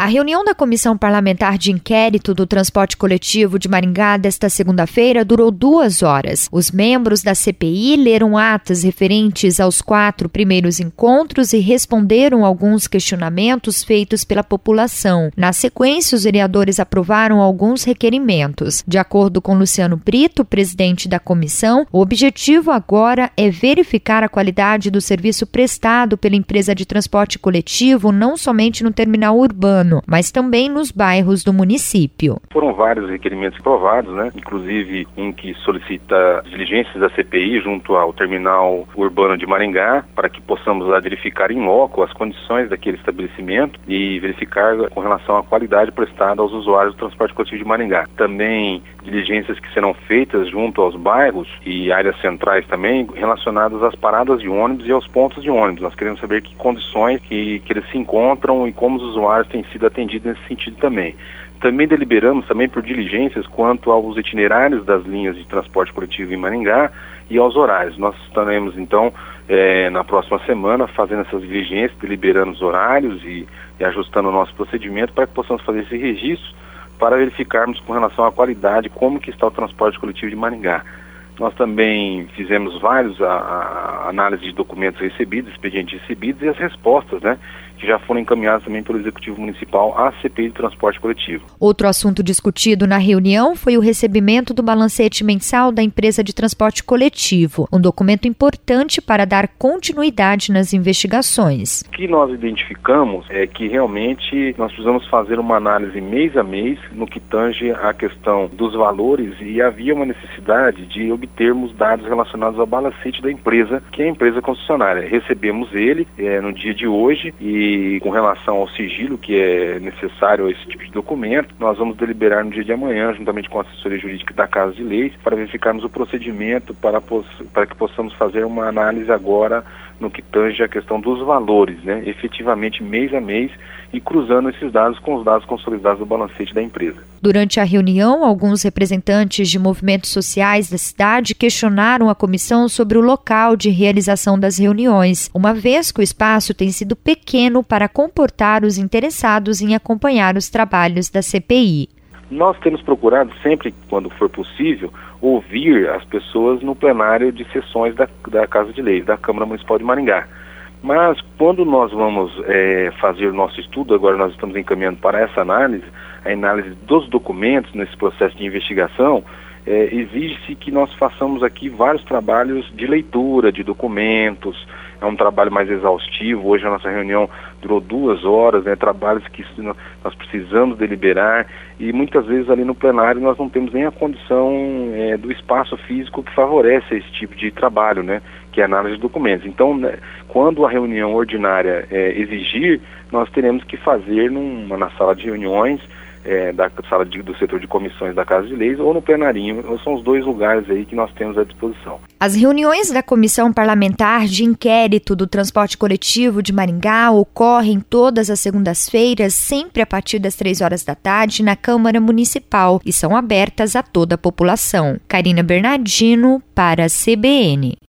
A reunião da Comissão Parlamentar de Inquérito do Transporte Coletivo de Maringá desta segunda-feira durou 2 horas. Os membros da CPI leram atas referentes aos 4 primeiros encontros e responderam alguns questionamentos feitos pela população. Na sequência, os vereadores aprovaram alguns requerimentos. De acordo com Luciano Brito, presidente da comissão, o objetivo agora é verificar a qualidade do serviço prestado pela empresa de transporte coletivo, não somente no terminal urbano, mas também nos bairros do município. Foram vários requerimentos aprovados, inclusive um que solicita diligências da CPI junto ao terminal urbano de Maringá, para que possamos verificar em loco as condições daquele estabelecimento e verificar com relação à qualidade prestada aos usuários do transporte coletivo de Maringá. Também diligências que serão feitas junto aos bairros e áreas centrais também, relacionadas às paradas de ônibus e aos pontos de ônibus. Nós queremos saber que condições que eles se encontram e como os usuários têm sido atendidos nesse sentido também. Também deliberamos também por diligências quanto aos itinerários das linhas de transporte coletivo em Maringá e aos horários. Nós estaremos, então, na próxima semana, fazendo essas diligências, deliberando os horários e ajustando o nosso procedimento para que possamos fazer esse registro para verificarmos com relação à qualidade como que está o transporte coletivo de Maringá. Nós também fizemos vários análises de documentos recebidos, expedientes recebidos e as respostas, que já foram encaminhadas também pelo Executivo Municipal à CPI de Transporte Coletivo. Outro assunto discutido na reunião foi o recebimento do balancete mensal da empresa de transporte coletivo, um documento importante para dar continuidade nas investigações. O que nós identificamos é que realmente nós precisamos fazer uma análise mês a mês no que tange à questão dos valores e havia uma necessidade de obtermos dados relacionados ao balancete da empresa, que é a empresa concessionária. Recebemos ele no dia de hoje e com relação ao sigilo que é necessário a esse tipo de documento, nós vamos deliberar no dia de amanhã, juntamente com a assessoria jurídica da Casa de Leis, para verificarmos o procedimento para que possamos fazer uma análise agora no que tange a questão dos valores, efetivamente mês a mês, e cruzando esses dados com os dados consolidados do balancete da empresa. Durante a reunião, alguns representantes de movimentos sociais da cidade questionaram a comissão sobre o local de realização das reuniões, uma vez que o espaço tem sido pequeno para comportar os interessados em acompanhar os trabalhos da CPI. Nós temos procurado sempre, quando for possível, ouvir as pessoas no plenário de sessões da Casa de Leis, da Câmara Municipal de Maringá. Mas quando nós vamos fazer o nosso estudo, agora nós estamos encaminhando para essa análise, a análise dos documentos nesse processo de investigação, exige-se que nós façamos aqui vários trabalhos de leitura de documentos, é um trabalho mais exaustivo. Hoje a nossa reunião durou 2 horas, trabalhos que nós precisamos deliberar e muitas vezes ali no plenário nós não temos nem a condição do espaço físico que favorece esse tipo de trabalho, que é a análise de documentos. Então, quando a reunião ordinária exigir, nós teremos que fazer na sala de reuniões, da sala do setor de comissões da Casa de Leis ou no plenarinho. São os 2 lugares aí que nós temos à disposição. As reuniões da Comissão Parlamentar de Inquérito do Transporte Coletivo de Maringá ocorrem todas as segundas-feiras, sempre a partir das 3 horas da tarde, na Câmara Municipal e são abertas a toda a população. Karina Bernardino, para a CBN.